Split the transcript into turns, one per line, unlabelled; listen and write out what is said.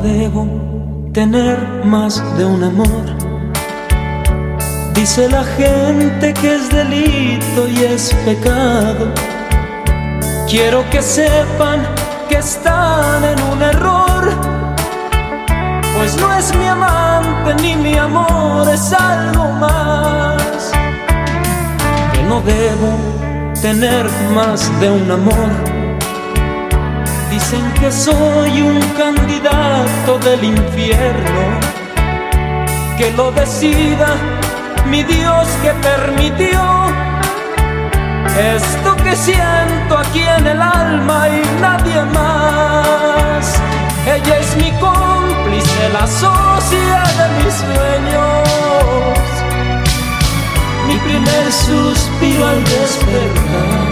debo tener más de un amor. Dice la gente que es delito y es pecado. Quiero que sepan que están en un error, pues no es mi amante ni mi amor, es algo más. Que no debo tener más de un amor. Dicen que soy un candidato del infierno, que lo decida mi Dios que permitió esto que siento aquí en el alma y nadie más. Ella es mi cómplice, la socia de mis sueños, mi primer suspiro al despertar.